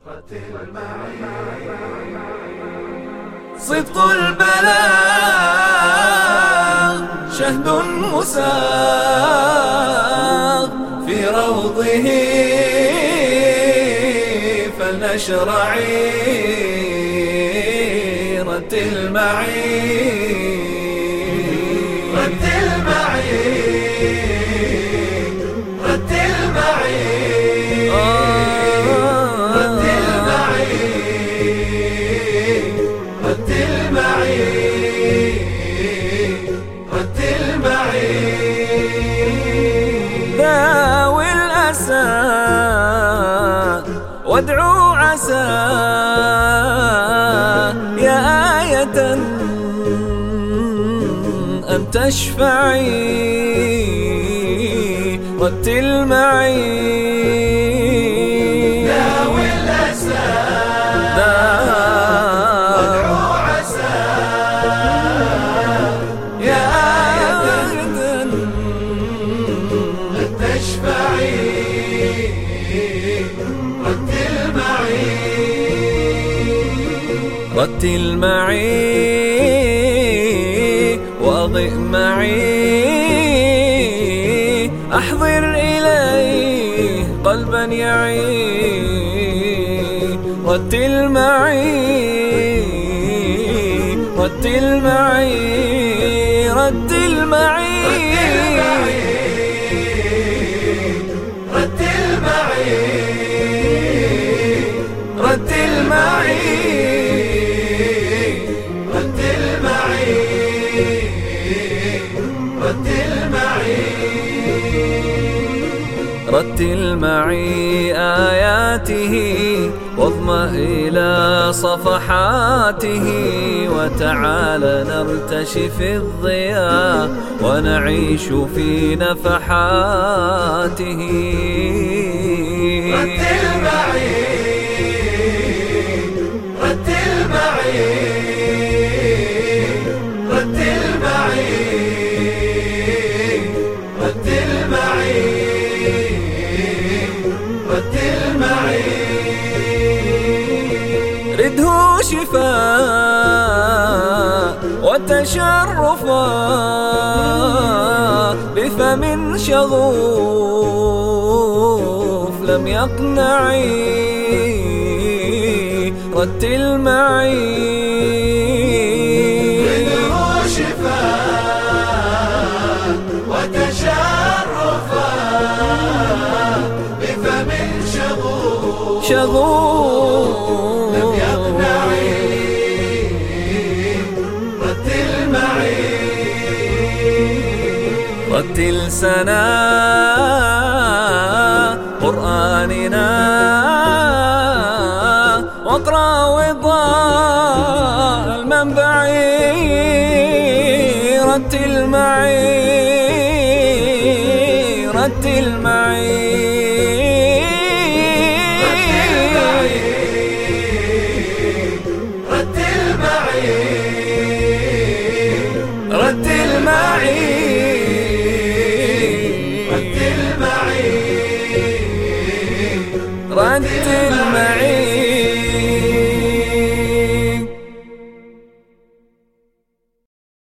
صدق البلاغ شهد مساغ في روضه فلنشرعي رتل معي رتل معي رتل معي رتل معي رتل معي رتل معي داوي الأسى وادعو عسى يا آية أن تشفعي رتل معي داوي الأسى وادعو عسى يا آية أن تشفعي رتل معي رتل معي واضئ معي أحضر إليه قلبا يعي رتل معي رتل معي رتل معي رتل معي رتل معي رتل معي رتل معي رتل معي آياته واضمأ إلى صفحاته وتعالى نرتشي في الضياء ونعيش في نفحاته رتل معي رتل معي رتل معي رتل معي رتل معي رده شفاء وتشرفا بفم شغوف لم يقنعي رتل معي رده شفاء وتشرفا بفم شغوف لم يقنعي رتل معي رتل سنا قرآننا واقرأ وضاء المنبعي رتل معي رتل معي